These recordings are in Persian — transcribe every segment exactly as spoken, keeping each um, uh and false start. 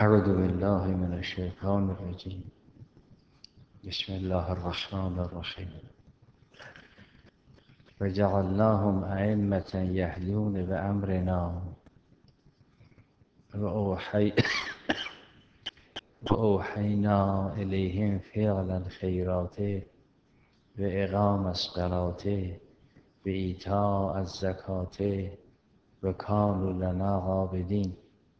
أعوذ بالله من الشيطان الرجيم. بسم الله الرحمن الرحيم. وجعلناهم أئمة يهدون بأمرنا وأوحي وأوحينا إليهم فعل الخيرات وإقام الصلاة وإيتاء الزكاة وكانوا لنا عابدين.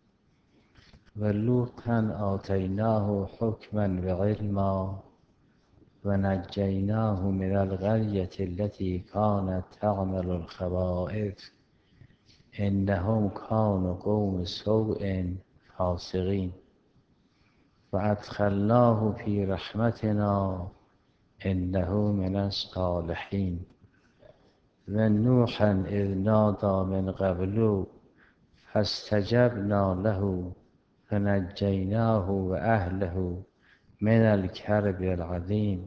ولوطا آتيناه حكما وعلما ونجيناه من القرية التي كانت تعمل الخبائث إنهم كانوا قوم سوء فاسقين وأدخلناه في رحمتنا إنه من الصالحين. ونوحا إذ نادى من قبل فاستجبنا له فنجيناه وأهله من الكرب العظيم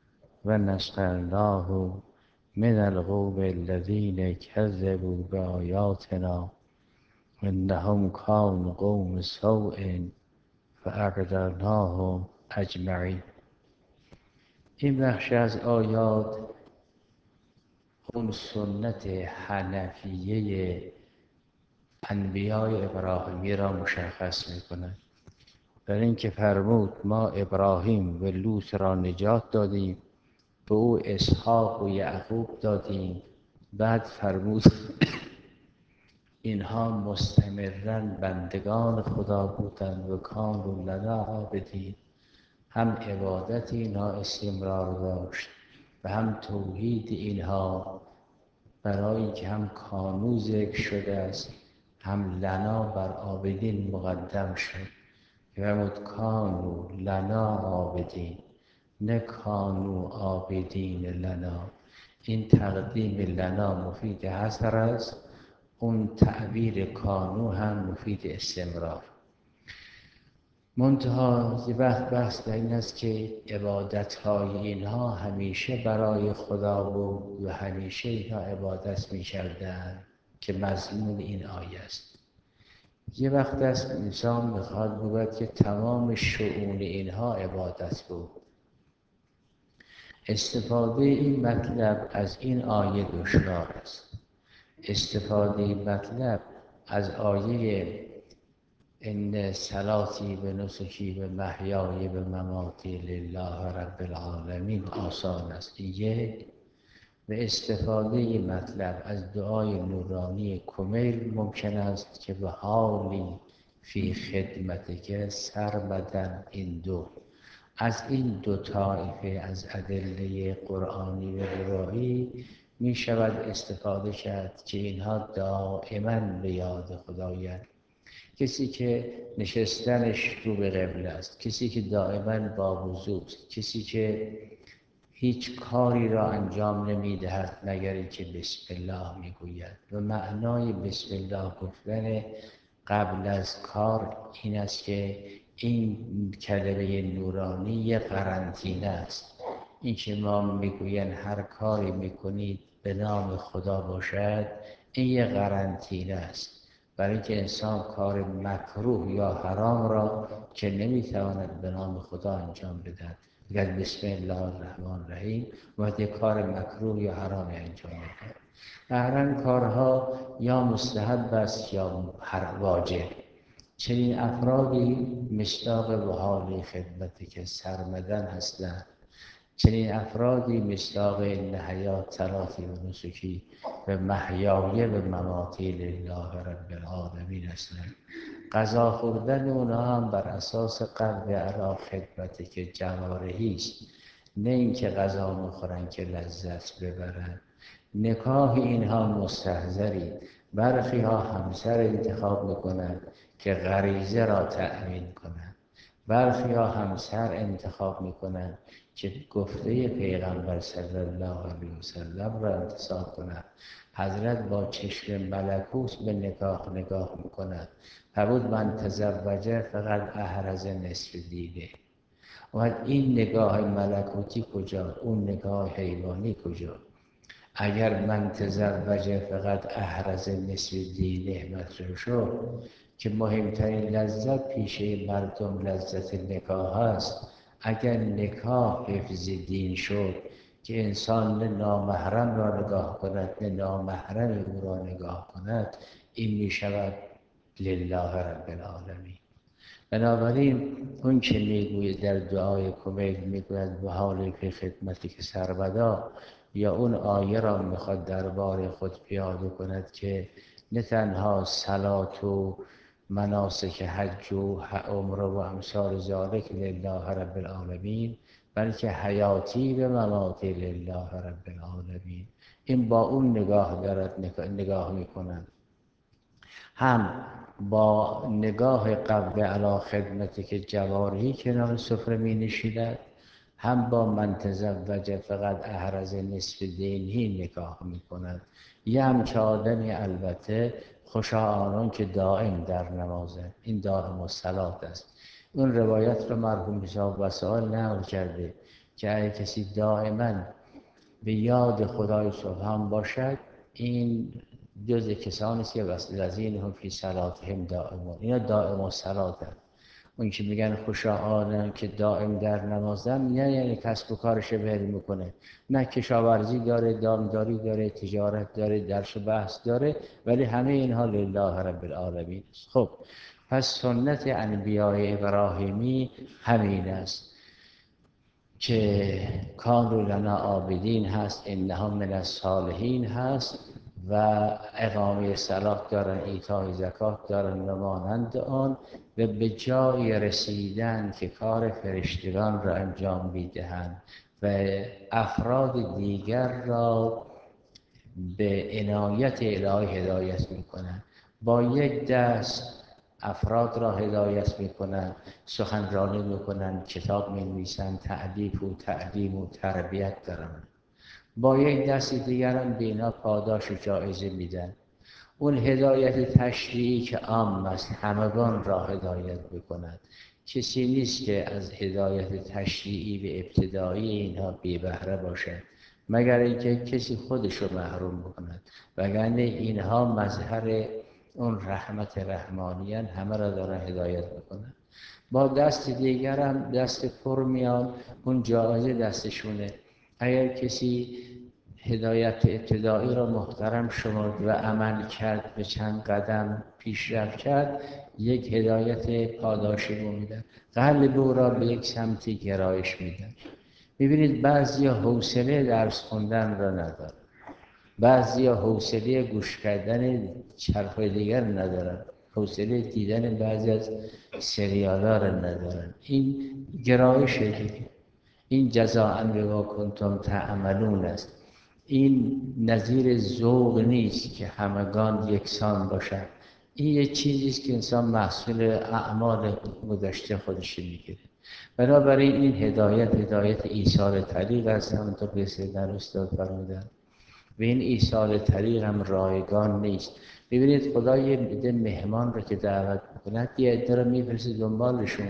ونصرناه من القوم الذين كذبوا بآياتنا إنهم كانوا قوم سوء فأغرقناهم أجمعین. این بخش از آیات اون سنت حنفیه انبیای ابراهیمی را مشخص می‌کند. در این که فرمود ما ابراهیم و لوط را نجات دادیم، به او اسحاق و یعقوب دادیم. بعد فرمود اینها مستمراً بندگان خدا بودند و کانوا لنا عابدین. هم عبادت اینها استمرار داشت و هم توحید اینها، برای اینکه هم کانو ذکر شده است هم لنا بر عابدین مقدم شد. فرمود کانو لنا عابدین، نه کانو عابدین لنا. این تقدیم لنا مفید حصر است، اون تعبیر کانو هم مفید استمرار. منتها یه وقت بحث در این است که عبادت‌های اینها همیشه برای خدا بود و همیشه اینها عبادت می‌کردند که مضمون این آیه است. یه وقت است انسان بخواد بگوید که تمام شؤون اینها عبادت بود. استفاده این مطلب از این آیه دشوار است. استفاده این مطلب از آیه ان صلاتی و نسکی و محیای و مماتی لله رب العالمین آسان است. یک. و استفاده این مطلب از دعای نورانی کمیل ممکن است که به حالی فی خدمتک سرمدن. این دو از این دو طایفه از ادله قرآنی و روایی می شود استفاده کرد که اینها دائما به یاد خدایند. کسی که نشستنش رو به قبله است، کسی که دائما با وضو است، کسی که هیچ کاری را انجام نمی‌دهد مگر اینکه بسم الله میگوید. و معنای بسم الله گفتن قبل از کار این است که این کلمه نورانی یک قرنطینه است. این که ما میگویند هر کاری میکنید به نام خدا باشد، این یک قرنطینه است برای اینکه انسان کار مکروه یا حرام را که نمیتواند به نام خدا انجام بدهد، اگر بسم الله الرحمن الرحیم باید یک کار مکروه یا حرامی انجام بدهد. هر کارها یا مستحب است یا واجب. چنین افرادی مصداق و حال خدمتی که سرمدن هستند. چنین افرادی مصداق ان حیات صلاتی و نسکی و محیای و مماتی لله رب العالمین هستند. غذا خوردن اونها هم بر اساس قلب علا خدمتی که جوارحی است، نه اینکه غذا میخورن که لذت ببرن. نکاح اینها مستحضری. برخی ها همسر انتخاب میکنند که غریزه را تأمین کنند. برخی ها همسر انتخاب میکنند که گفته پیغمبر صلی الله علیه وسلم را انتصاب کنند. حضرت با چشم ملکوت به نکاح نگاه میکنند. فرمود من تزوجه فقط احرز نصف دینه. و این نگاه ملکوتی کجا؟ اون نگاه حیوانی کجا؟ اگر من تزوجه فقط احرز نصف دینه مطرح شد، که مهمترین لذت پیشه مردم لذت نکاح است. اگر نکاح حفظ دین شد که انسان نه نامحرم را نگاه کند نه نامحرم او را نگاه کند، این می شود لله رب العالمین. بنابراین اون که میگوید در دعای کمیل میگوید به حالی که خدمتی که سربدا، یا اون آیه را میخواد دربار خود پیاده کند که نه تنها صلات و مناسک حج و عمره و امثال ذالک لله رب العالمین، بلکه حیاتی به مماتی لله رب العالمین. این با اون نگاه دارد نگاه میکنند، هم با نگاه قبل علی خدمتی که جواری کنار سفره می نشیند، هم با من تزوج فقط احرز نصف دینی نگاه می کند. یه همچه آدمی البته خوشا آنان که دائم در نمازه، این دائم الصلات است. اون روایت رو مرحوم حساب وسائل نقل کرده که اگه کسی دائما به یاد خدای سبحان باشد، این جز کسانی است که الذین هم فی صلاتهم دائمون، اینا دائم الصلات هست. اون که میگن خوشا آنان که دائم در نمازن، نه یعنی کسب و کارش ول میکنه، نه کشاورزی داره، دامداری داره، تجارت داره، درس و بحث داره، ولی همه اینها لله رب العالمین است. خب پس سنت انبیاء ابراهیمی همین است که کانوا لنا عابدین هست، انها من الصالحین هست و اقامه صلات دارن، ایتای زکات دارن و مانند آن، و به جای رسیدن که کار فرشتگان را انجام میدهند و افراد دیگر را به عنایت الهی هدایت میکنند. با یک دست افراد را هدایت میکنند، سخنرانی میکنند، کتاب مینویسند، تعلیف و تعلیم و تربیت دارند. با یک دست دیگر هم به اینا پاداش و جایزه میدن. اون هدایت تشریعی که عام است، همگان را هدایت میکند. کسی نیست که از هدایت تشریعی به ابتدایی اینها بی بهره باشد، مگر اینکه کسی خودش رو محروم بکند، وگرنه اینها مظهر اون رحمت رحمانیان، همه را دارن هدایت میکنن. با دست دیگر هم دست پر میان، اون جایزه دستشونه. اگر کسی هدایت ابتدایی را محترم شمرد و عمل کرد، به چند قدم پیشرفت کرد، یک هدایت پاداشی رو میدن، قلب او را به یک سمتی گرایش میدن. میبینید بعضی حوصله درس خوندن را ندارن، بعضی حوصله گوش کردن چرخهای دیگر ندارن، حوصله دیدن بعضی از سریالا را ندارن. این گرایش دیگه، این جزاء بما کنتم تعملون است. این نظیر ذوق نیست که همگان یکسان باشند. این یه چیزی است که انسان محصول اعمال گذشته خودش میگیره. بنابراین این هدایت هدایت ایصال طریق است، همونطور که سیدنا استاد فرمودن، و این ایصال طریق هم رایگان نیست. ببینید خدا یه عده مهمان رو که دعوت میکند، یه عده رو میفرسته دنبالشون،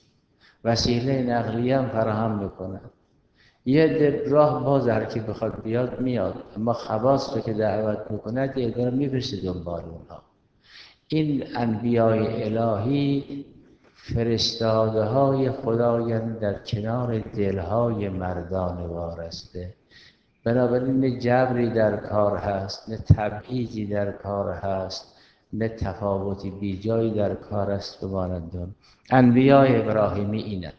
وسیله نقلیه هم فراهم میکنه، یه عده راه باز، هر کی بخواد بیاد میاد، اما خواص رو که دعوت میکند یه عده رو میفرسته دنبال اونها. این انبیاء الهی فرستاده های خدایند، در کنار دلهای مردان وارسته. بنابراین نه جبری در کار هست، نه تبعیضی در کار هست، نه تفاوتی بیجایی در کار است به مانند انبیاء ابراهیمی اینه.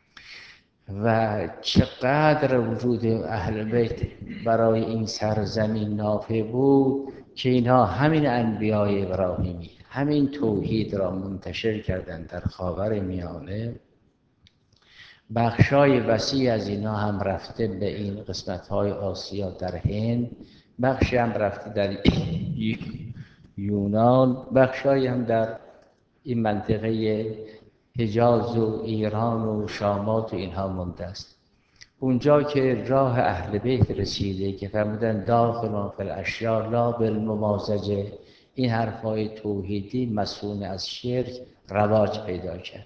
و چقدر وجود اهل بیت برای این سرزمین نافع بود که اینها همین انبیاء ابراهیمی همین توحید را منتشر کردند در خاور میانه. بخشای وسیع از اینا هم رفته به این قسمت‌های آسیا در هند، بخشی هم رفته در یونان، بخشای هم در این منطقه حجاز و ایران و شامات و اینها مونده است. اونجا که راه اهل بیت رسیده که فرمودن داخل فی الاشیاء لا بالممازجه، این حرفای توحیدی مصون از شرک رواج پیدا کرد.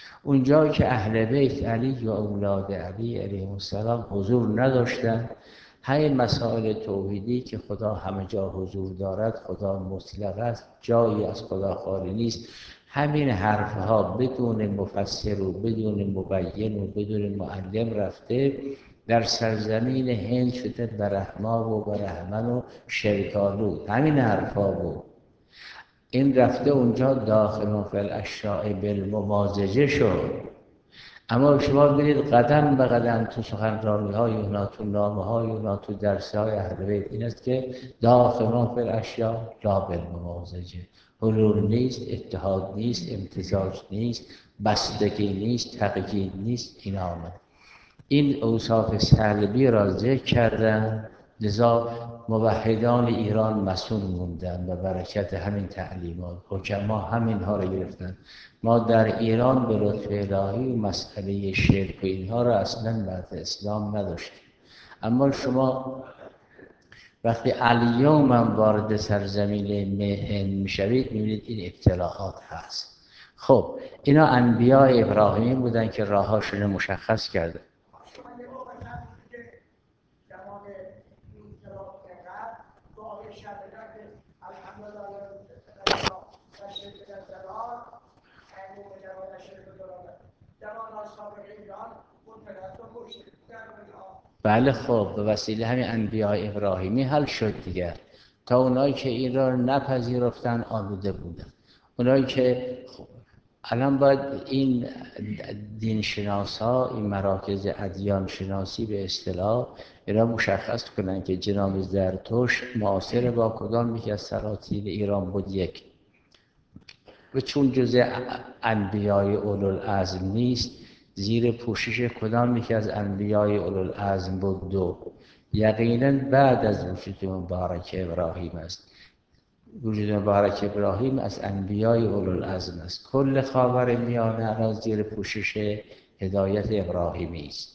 اونجا که اهل بیت علی و اولاد علی علیهم السلام حضور نداشتند همین مسائل توحیدی که خدا همه جا حضور دارد، خدا مطلق است، جایی از خدا خالی نیست، همین حرفها بدون مفسر و بدون مبین و بدون معلم رفته در سرزمین هند شده برهما و برهمن و شرکالود. همین حرفها بود. این رفته اونجا داخل فی الاشیاء بالممازجه شد. اما شما برید قدم به قدم تو سخنرانی های اونا، تو نامه های اونا، تو درس های اهل بیت این است که داخل فی الاشیاء لا بالممازجه، حلول نیست، اتحاد نیست، امتزاج نیست، بستگی نیست، تقیید نیست. این آمد این اوصاف سلبی را ذکر کردن، لذا موحدان ایران مسئول موندن و برکت همین تعلیمات حکما همینها را گرفتن. ما در ایران به لطف الهی و مسئله شرک و اینها را اصلا بعد اسلام نداشتیم. اما شما وقتی الیوم هم وارد سرزمین هند میشوید میبینید این ابتلاعات هست. خب اینا انبیاء ابراهیمی بودن که راهاشون مشخص کرده. بله خب به وسیله همین انبیاء ابراهیمی حل شد دیگر. تا اونایی که این را نپذیرفتن آلوده بودن. اونایی که خب الان باید این دینشناس ها، این مراکز ادیان شناسی به اصطلاح اینا مشخص کنن که جناب زرتشت معاصر با کدام یکی از سلاطین ایران بود؟ یک. و چون جزء انبیای اولوالعزم نیست، زیر پوشش کدام یکی از انبیای اولوالعزم بود؟ دو. یقینا بعد از وجود مبارک ابراهیم است. وجود مبارک ابراهیم از انبیای اولوالعزم است. کل خاورمیانه الان زیر پوشش هدایت ابراهیمی است.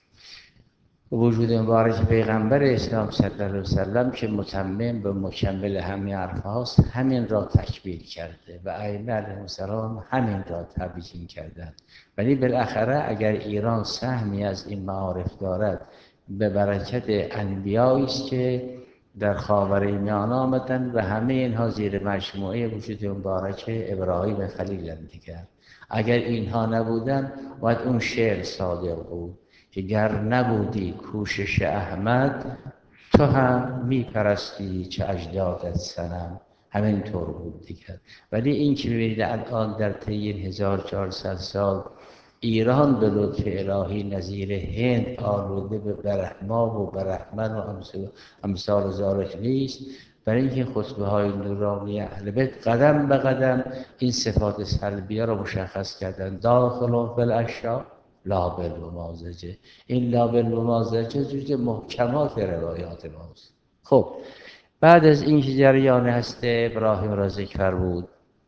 وجود مبارک پیغمبر اسلام صلی الله علیه و سلم که متمم و مکمل همین حرفهاست، همین را تکمیل کرده و ائمه علیهم السلام همین را تبیین کردند. ولی بالاخره اگر ایران سهمی از این معارف دارد به برکت انبیایی است که در خاورمیانه آمدند و همه اینها زیر مجموعه وجود مبارک ابراهیم خلیل دیگر. اگر اینها نبودند باید اون شعر صادق بود که گر نبودی کوشش احمد، تو هم میپرستی چه اجدادت صنم. همین طور بود دیگر. ولی این که میبینید الان در طی این هزار و چهارصد سال ایران به لطف الهی نظیر هند آلوده به برهما و برهمن و امثال ذالک نیست، برای اینکه خطبه های نورانی اهل بیت قدم به قدم این صفات سلبیه را مشخص کردن. داخل فی الاشیاء لا بالممازجه. این لا بالممازجه جز محکمات روایات ماست. خب بعد از این که جریان هست ابراهیم را ذکر فرمود،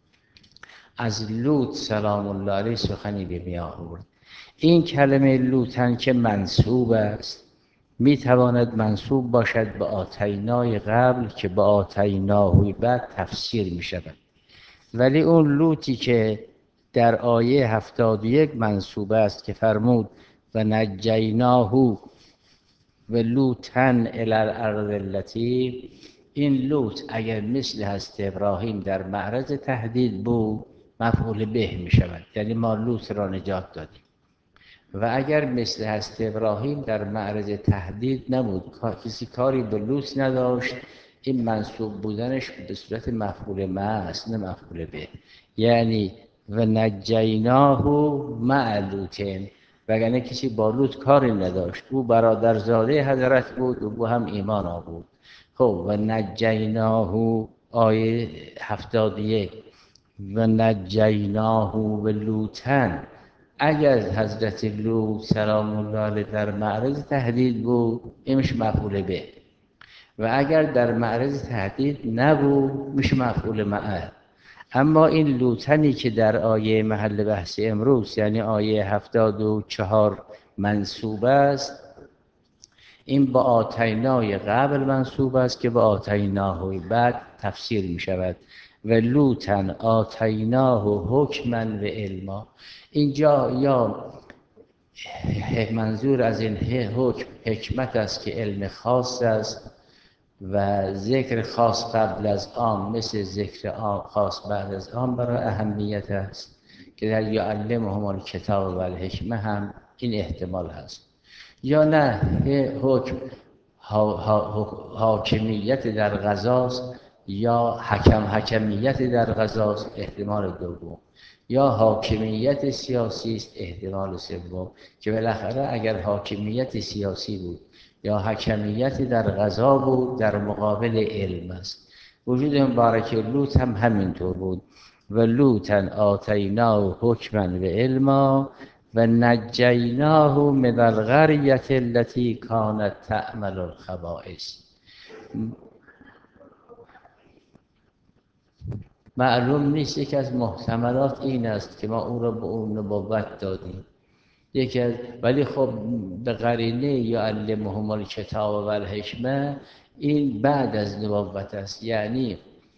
از لوط سلام الله علیه سخنی به میان آورد. این کلمه لوطن که منسوب است می تواند منسوب باشد به آتینای قبل که به آتیناهوی بعد تفسیر می شود. ولی اون لوطی که در آیه هفتاد و یک منسوب است که فرمود و نجیناه و لوطن الی الارض التي، این لوط اگر مثل هست ابراهیم در معرض تهدید بود مفعول به می شود، یعنی ما لوط را نجات دادیم. و اگر مثل هست ابراهیم در معرض تهدید نبود، کسی کاری به لوط نداشت، این منصوب بودنش به صورت مفعول محض نه مفعول به. یعنی و نجیناه مع لوطن، وگرنه کسی با لوط کاری نداشت، او برادرزاده حضرت بود و او هم ایمان آورد. خب و نجیناه آیه هفتاد و یک و نجیناه و لوطن، اگر حضرت لوط سلام الله علیه در معرض تهدید بود این میشه مفعول به، و اگر در معرض تهدید نبود میشه مفعول معه. اما این لوطنی که در آیه محل بحث امروز یعنی آیه هفتاد و چهار منصوب است، این با آتینای قبل منصوب است که با آتیناه بعد تفسیر می شود. و لوطن آتیناه حکما و علما. اینجا یا منظور از این حکم حکمت است که علم خاص است و ذکر خاص قبل از آن مثل ذکر خاص بعد از آن برای اهمیت است که در یعلمهم الکتاب و الحکمه هم این احتمال هست. یا نه حکم حاکمیت در قضاست یا حکم حکمیت در قضاست، احتمال دوم، یا حاکمیت سیاسی است، احتمال سوم، که بالاخره اگر حاکمیت سیاسی بود یا حکمیت در قضا بود در مقابل علم است. وجود مبارک لوط هم همینطور بود. و لوطا آتیناه حکما و علما و نجیناه من القریة التي کانت تعمل الخبائث. معلوم نیست، یکی از محتملات این است که ما او را به اون نبوت دادیم، یکی از، ولی خب به قرینه یعلمهم الکتاب و الحکمه این بعد از نبوت است، یعنی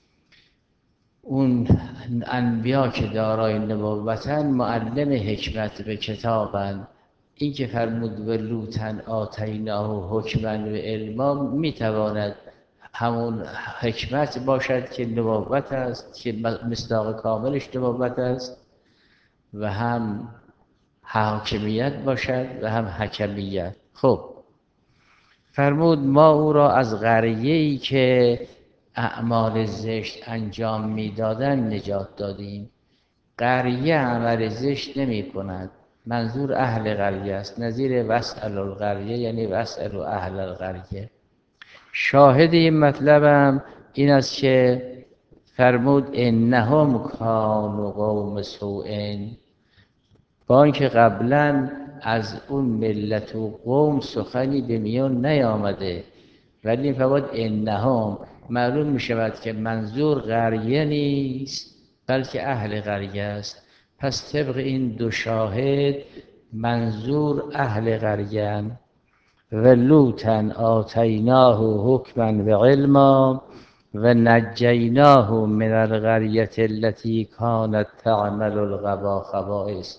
اون انبیا که دارای نبوتن معلم حکمت و کتابن. این که فرمود و لوطا آتیناه حکما و علما میتواند همون حکمت باشد که نبوت است، که مصداق کاملش نبوت است، و هم حاکمیت باشد و هم حکمیت. خب فرمود ما او را از قریه‌ای که اعمال زشت انجام میدادن نجات دادیم. قریه عمل زشت نمی کند، منظور اهل قریه است، نظیر واسأل القریه یعنی واسأل اهل القریه. شاهد این مطلبم این است که فرمود انهم کانوا قوم سوء، با اینکه قبلا از اون ملت و قوم سخنی به میان نیامده، ولی فرمود انهم، معلوم می شود که منظور قریه نیست بلکه اهل قریه است. پس طبق این دو شاهد منظور اهل قریه. و لوطا آتیناه حکما و علما و نجیناه من القریة التي کانت تعمل الخبائث.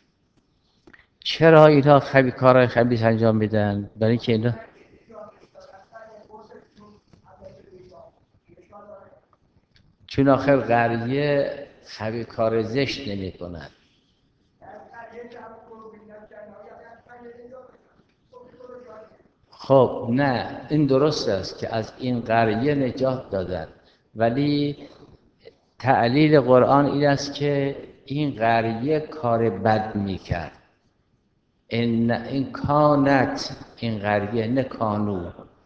چرا اینا خبی کارهای خبیث انجام میدن؟ برای اینکه اینا چون آخر قریه خبی کار زشت نمی کند. خب نه، این درست است که از این قریه نجات دادن، ولی تعلیل قرآن این است که این قریه کار بد میکرد. این این کانت، این قریه نه کانو،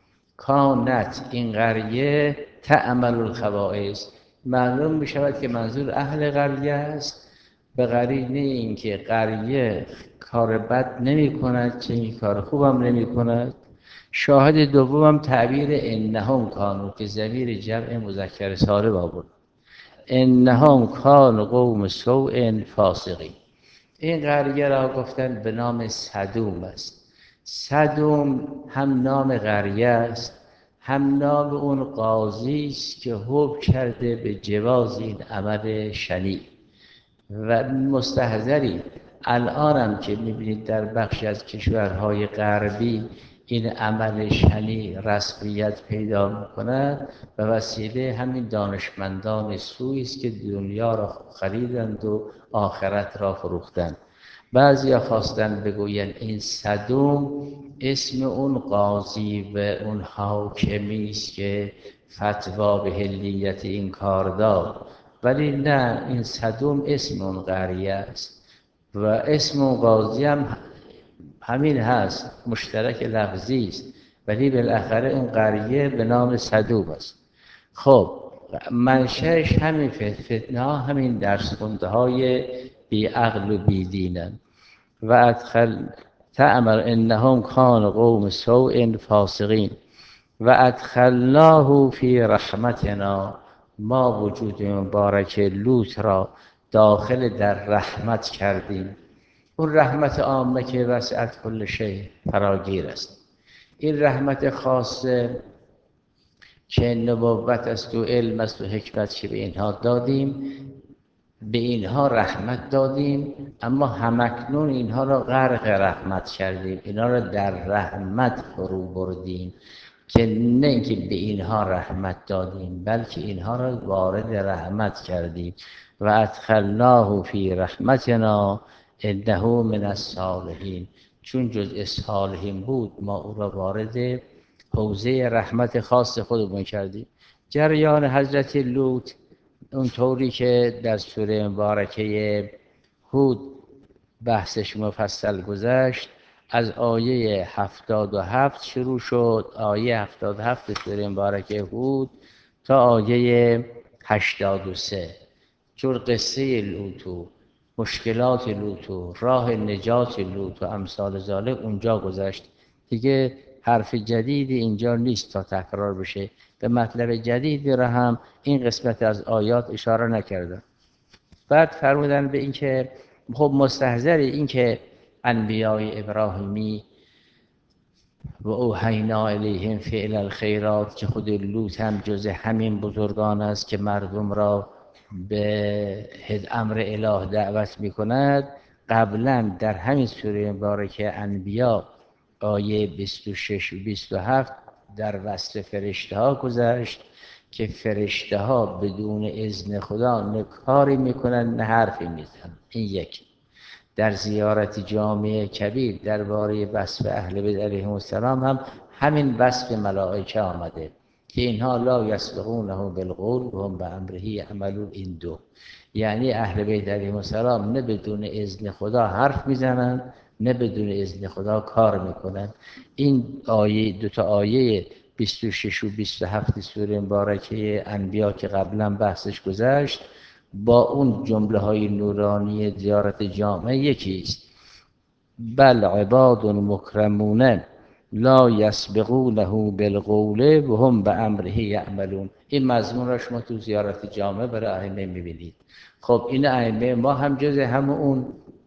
کانت این قریه تعمل الخبائث. معلوم می شود که منظور اهل قریه است، به قرینه این که قریه کار بد نمی کند، چنین کار خوبم نمی کند. شاهد دومم تعبیر انهم کانو که ضمیر جمع مذکر سالم آورد، انهم کانوا قوم سوء فاسقین. این قریه را گفتن به نام سدوم است. سدوم هم نام قریه است، هم نام اون قاضی است که حکم کرده به جواز این عمل شنیع و مستحضری. الان هم که میبینید در بخشی از کشورهای غربی این عمل شنیع رسمیت پیدا میکند، به وسیله همین دانشمندان سوئی است که دنیا را خریدند و آخرت را فروختند. بعضیا خواستن بگویند این سدوم اسم اون قاضی و اون حاکمی است که فتوا به حلیت این کار داد، ولی نه، این سدوم اسم اون قریه است و اسم اون قاضی هم همین هست، مشترک لفظی است، ولی بالاخره اون قریه به نام سدوم است. خب منشأش همین فتنه ها، همین درس خونده های بی عقل و بی دینن. و ادخل تعمل انهم کانوا قوم سوء فاسقین و ادخلناه فی رحمتنا، ما وجود مبارک لوط را داخل در رحمت کردیم. اون رحمت عامه که وسعت کل شیء فراگیر است. این رحمت خاصه که نبوت است و علم است و حکمت که به اینها دادیم، به اینها رحمت دادیم اما همکنون اینها را غرق رحمت کردیم، اینها را در رحمت فرو بردیم، که نه اینکه به اینها رحمت دادیم بلکه اینها را وارد رحمت کردیم. و ادخلناه فی رحمتنا انه من الصالحین، چون جزء صالحین بود ما او را وارد حوزه رحمت خاص خودمون کردیم. جریان حضرت لوط اونطوری که در سوره مبارکه هود بحثش مفصل گذشت، از آیه هفتاد و هفت شروع شد، آیه هفتاد و هفت سوره مبارکه هود تا آیه هشتاد و سه، چون قصه لوط و مشکلات لوط و راه نجات لوط و امثال ذالک اونجا گذشت. دیگه حرف جدیدی اینجا نیست تا تکرار بشه، به مطلب جدیدی را هم این قسمت از آیات اشاره نکردن. بعد فرمودن به اینکه خب مستحضر این که انبیای ابراهیمی و اوحینا الیهم فعل الخیرات، که خود لوط هم جز همین بزرگان است که مردم را به امر اله دعوت میکند، قبلا در همین سوره مبارکه انبیا آیه بیست و شش و بیست و هفت در وصف فرشته ها گذشت که فرشته ها بدون اذن خدا نه کاری میکنن نه حرفی میزنن. این یک. در زیارت جامع کبیر درباره وصف اهل بیت علیهم السلام هم همین وصف ملائکه آمده که اینها لا یسبقونه بالقول و هم بامره یعملون. این دو یعنی اهل بیت علیهم السلام نه بدون اذن خدا حرف میزنن نه بدون اذن خدا کار میکنن. این آیه دو تا آیه بیست و شش و بیست و هفت سوره مبارکه انبیا که قبلا بحثش گذشت با اون جمله های نورانی زیارت جامعه یکی است. بل عباد مکرمون لا یسبقونه بالقول و هم بامره یعملون. این مضمون را شما تو زیارت جامعه برای ائمه میبینید. خب این ائمه ما هم جز هم اون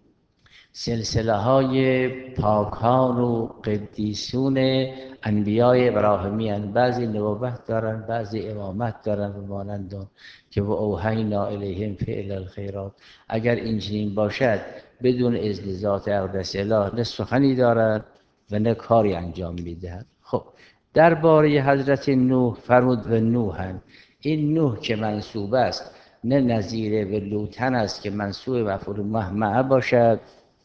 سلسله های پاکان و قدیسون انبیای ابراهیمی هستند. بعضی نبوت دارن، بعضی امامت دارن و مانند که و اوحینا الیهم فعل الخیرات. اگر اینجوری باشد بدون اذن ذات اقدس اله نه سخنی دارد و نه کاری انجام میدهد. خب درباره حضرت نوح فرمود و نوحن، این نوح که منصوب است نه نظیر و لوطن است که منصوب مفعول مهمعه باشد،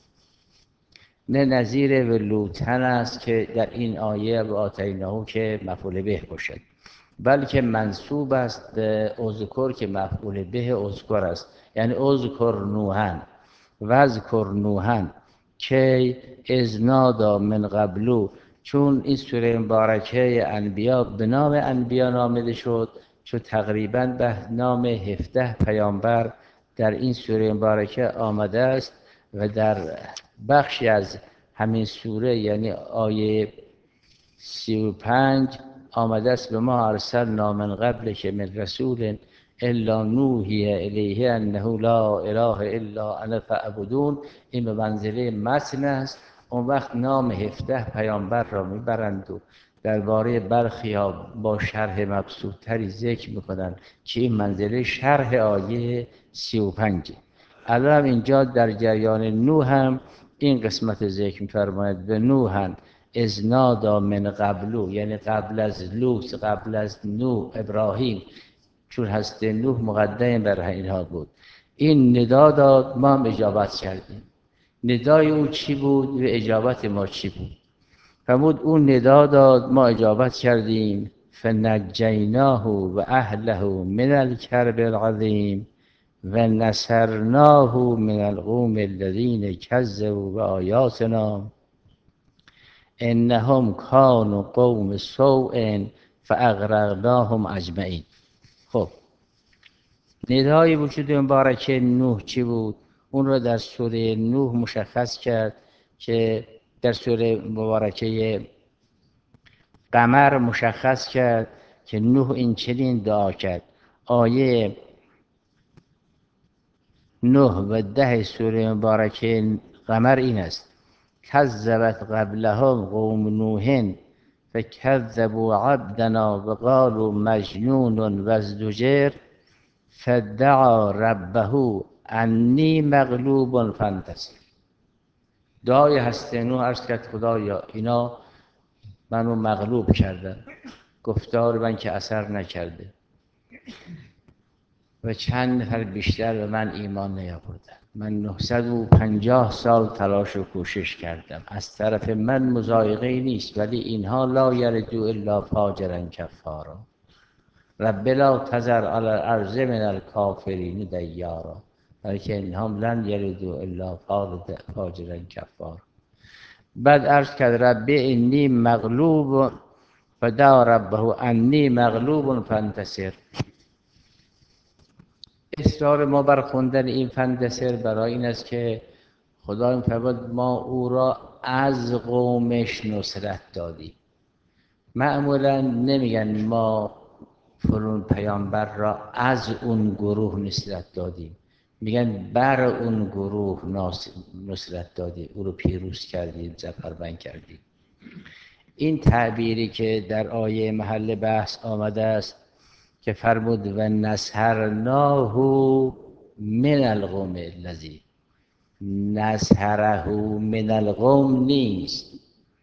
نه نظیر و لوطن است که در این آیه و آتیناهو که مفعول به باشد، بلکه منصوب است به اذکر که مفعول به اذکر است. یعنی اذکر نوحن و اذکر نوحن که اذ نادی من قبلو، چون این سوره مبارکه انبیا به نام انبیا نامیده شد، چون تقریبا به نام هفده پیامبر در این سوره مبارکه آمده است و در بخشی از همین سوره یعنی آیه سی و پنج آمده است به ما ارسلنا من قبل که من رسول الا نوحی الیه انه لا اله الا انا فاعبدون. این به منزله متن است. اون وقت نام هفده پیامبر را میبرند و درباره برخی ها با شرح مبسوط تری ذکر میکنند که این منزله شرح آیه سی و پنج. الان اینجا در جریان نوح هم این قسمت ذکر می‌فرماید به نوحن اذ نادی من قبلو، یعنی قبل از لوط، قبل از نوح ابراهیم، چون هست نوح مقدم بر اینها بود، این ندا داد ما هم اجابت کردیم. ندای او چی بود و اجابت ما چی بود؟ فرمود اون ندا داد ما اجابت کردیم فنجیناه و اهله من الکرب العظیم و نصرناه من القوم الذین کذبوا بآیاتنا انهم کانوا قوم سوء فاغرقناهم اجمعین. خب ندای وجود مبارکه نوح چی بود؟ اون رو در سوره نوح مشخص کرد که در سوره مبارکه قمر مشخص کرد که نوح این چنین دعا کرد. آیه نه و ده سوره مبارکه قمر این است: کذبت قبلهم قوم نوح فکذبوا عبدنا وقالوا مجنون وازدجر فدعا ربه انی مغلوب فانتصر. دعای هست نوح عرض کرد خدایا اینا منو مغلوب کردن، گفتار من که اثر نکرده و چند نفر بیشتر به من ایمان نیاوردن. من نهصد و پنجاه سال تلاش و کوشش کردم، از طرف من مضایقه نیست، ولی اینها لا یلدوا الا فاجرا کفارا. رب لا تذر علی الارض من الکافرین دیارا. بلکه اینها لن یلدوا الا فاجرا کفارا. بعد عرض کرد رب انی مغلوب فدعا ربه انی مغلوب فانتصر. اصرار ما بر خوندن این فانتصر برای این است که خدا می‌فرماید ما او را از قومش نصرت دادیم. معمولا نمیگن ما فلان پیامبر را از اون گروه نصرت دادیم، میگن بر اون گروه نصرت دادیم، او رو پیروز کردیم، ظفربند کردیم. این تعبیری که در آیه محل بحث آمده است که فرمود و نصرناه من القوم الذی، نصره من القوم نیست،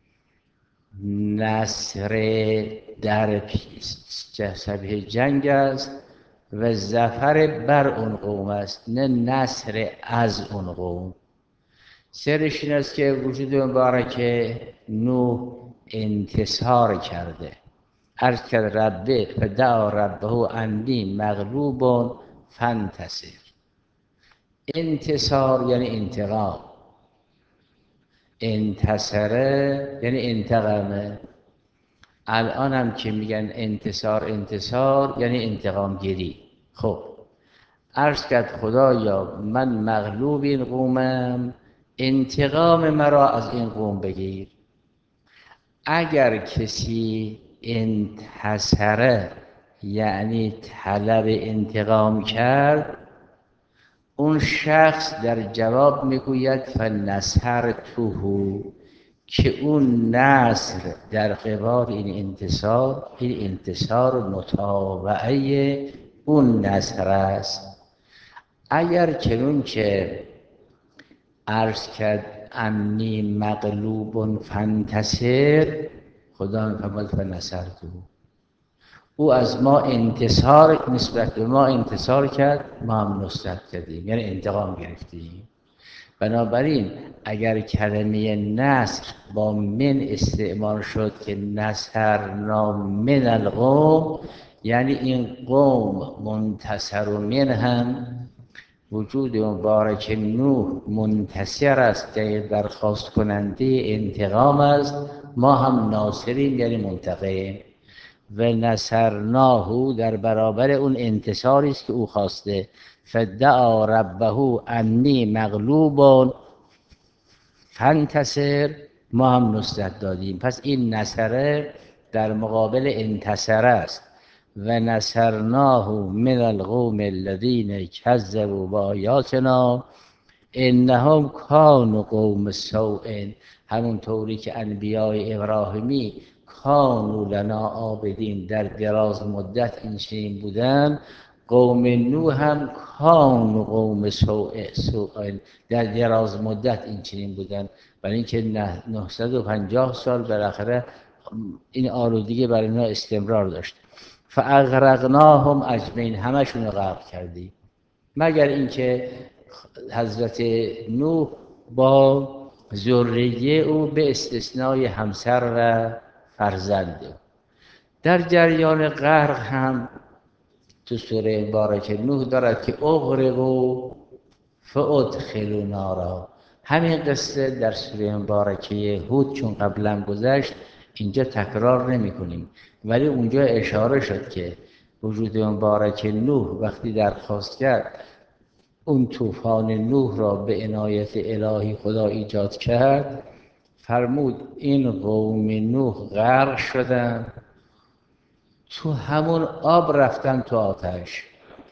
نصر در جبهه جنگ است و ظفر بر اون قوم است، نه نصر از اون قوم. سرش این است که وجود مبارک نوح انتصار کرده. عرض کرد ربه فدعا ربه انی مغلوب فانتصر. انتصار یعنی انتقام، انتصره یعنی انتقامه. الان هم که میگن انتصار انتصار یعنی انتقام گیری. خب عرض کرد خدایا من مغلوب این قومم، انتقام مرا از این قوم بگیر. اگر کسی انتصره یعنی طلب انتقام کرد، اون شخص در جواب میگوید فنصرته، که اون نصر در قبال این انتصار، این انتصار متابعه اون نصر است. اگر چنون که عرض کرد انی مغلوب فانتصر، خدا می‌فرماید فنصرته، او از ما انتصار نسبت به ما انتصار کرد، ما هم نصرت کردیم، یعنی انتقام گرفتیم. بنابراین اگر کلمه نصر با من استعمال شد که نصرنا من القوم، یعنی این قوم منتصر و من هم وجود مبارک نوح منتصر است که درخواست کننده انتقام است، ما هم ناصریم یعنی منتقم. و نصرناه در برابر اون انتصاری است که او خواسته. فدعا ربه انی مغلوب فانتصر، ما هم نصرت دادیم. پس این نصره در مقابل انتصر است. و نصرناه من القوم الذین کذبوا بآیاتنا انهم کانوا قوم سوء. همون طوری که انبیای ابراهیمی کانوا لنا عابدین در دراز مدت این چنین بودن، قوم نوح هم کانوا قوم سوء در دراز مدت این چنین بودن. برای اینکه نهصد و پنجاه سال بالاخره این آلودگی برای اینا استمرار داشت. فاغرقناهم اجمعین، همشون رو غرق کردیم، مگر اینکه حضرت نوح با ذریه او به استثنای همسر و فرزند. در جریان غرق هم تو سوره مبارکه نوح دارد که اغرقوا فادخلوا نارا. همین قصه در سوره مبارکه هود چون قبلا گذشت اینجا تکرار نمی کنیم، ولی اونجا اشاره شد که وجود مبارک نوح وقتی درخواست کرد اون طوفان نوح را به عنایت الهی خدا ایجاد کرد، فرمود این قوم نوح غرق شدن، تو همون آب رفتن تو آتش.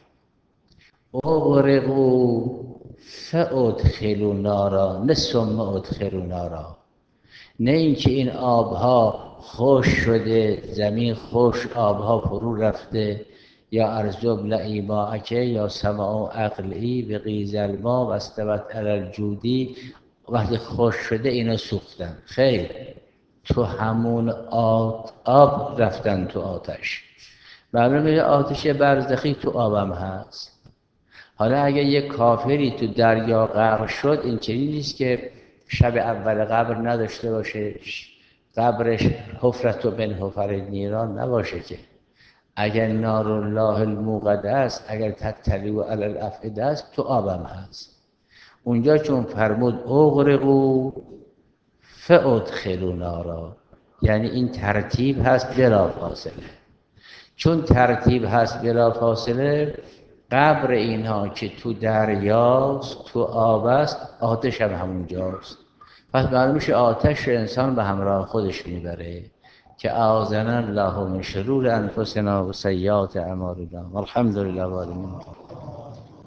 اغرقوا فادخلوا نارا، نه ثم ادخلوا نارا، نه اینکه این آبها خوش شده، زمین خوش، آبها فرو رفته، یا ارزب لعی ماعکه یا سماع عقلی به غیز الماء و استوت علی الجودی. وقتی خوش شده اینا سوختن. خیر، تو همون آب رفتن تو آتش. معلومه یه آتش برزخی تو آبم هست. حالا اگه یه کافری تو دریا غرق شد، این چیزی نیست که شب اول قبر نداشته باشه، قبرش حفرت و من حفر نیران نباشه که. اگر نار الله الموقده است، اگر تطلع علی الافئده است، تو آبم هست. اونجا چون فرمود اغرقوا فادخلوا نارا، یعنی این ترتیب هست بلا فاصله. چون ترتیب هست بلا فاصله، قبر اینها که تو دریاست، تو آب است، آتش هم همونجاست. پس معلوم میشه آتش انسان به همراه خودش میبره. که اعاذنا الله من شرور انفسنا و سیئات اعمالنا والحمد لله رب العالمین.